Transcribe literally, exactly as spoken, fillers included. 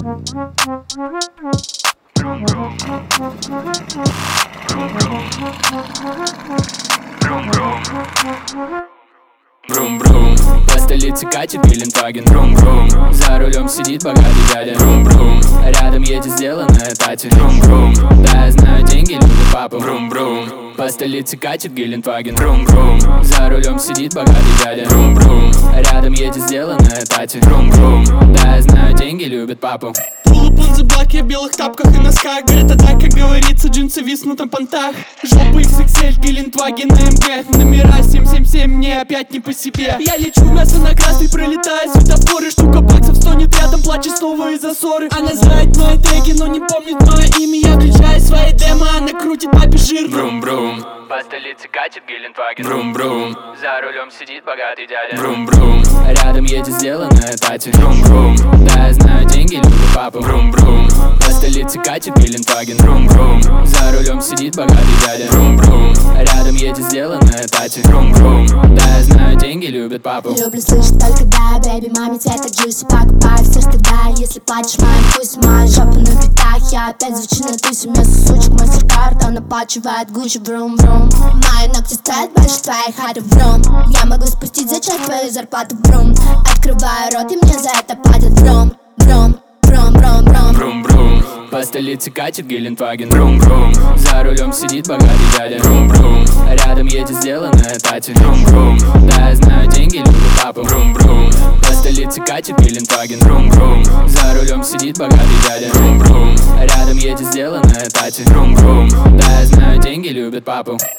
Брум-брум, по столице катит Гелендваген. Брум-брум, за рулем сидит богатый дядя. Брум-брум, рядом едет сделанная Тати. Брум-брум, да я знаю, деньги любит папа. Брум-брум, по столице катит Гелендваген. Брум-брум, за рулем сидит богатый дядя. Брум-брум, рядом едет сделанная Тати. Брум-брум, да я знаю, деньги любит папу. Пулупун за блак, я в белых тапках и носках. Говорят, а так, как говорится, джинсы виснут на понтах. Жопа икс икс эль, Гелендваген на эм гэ. Номера семь семь семь, мне опять не по себе. Я лечу в мясо на красный, пролетая светофоры. Штука баксов стонет рядом, плачет снова из-за ссоры. Она знает мои треки, но не помнит мое имя. Я включаю свои демо, она крутит папе жир. Брум-брум, по столице катит Гелендваген. Брум-брум, за рулем сидит богатый дядя. Брум-брум, рядом едет сделанная Тати. Брум-брум, да я знаю, деньги любит папа. Брум-брум, по столице катит Гелендваген. Брум-брум, за рулем сидит богатый дядя. Брум-брум, рядом едет сделанная Тати. Брум-брум, да я знаю, деньги любит папу. Люблю слышать только да, бэби, маме цвета джуси. Покупаю все, что да, если плачешь моим вкусом. Моя жопа на битах, я опять звучу на тусе. Вместо сучек мастер-карт, он оплачивает Гуччи. Брум-брум, мои ногти стоят больше твоей хаты. Брум, я могу спустить за час твою зарплату. Брум, открываю рот и мне за это платят. Брум, брум, брум, брум, брум. Брум-брум, по столице катит Гелендваген. Брум-брум, за рулем сидит богатый дядя. Брум-брум, рядом едет сделанная Тати. Брум-брум, да я знаю, деньги любит папа. Брум-брум, по столице катит Гелендваген. Брум-брум, за рулем сидит богатый дядя. Брум-брум, рядом едет сделанная Тати. Брум-брум, да я знаю, деньги любит папу.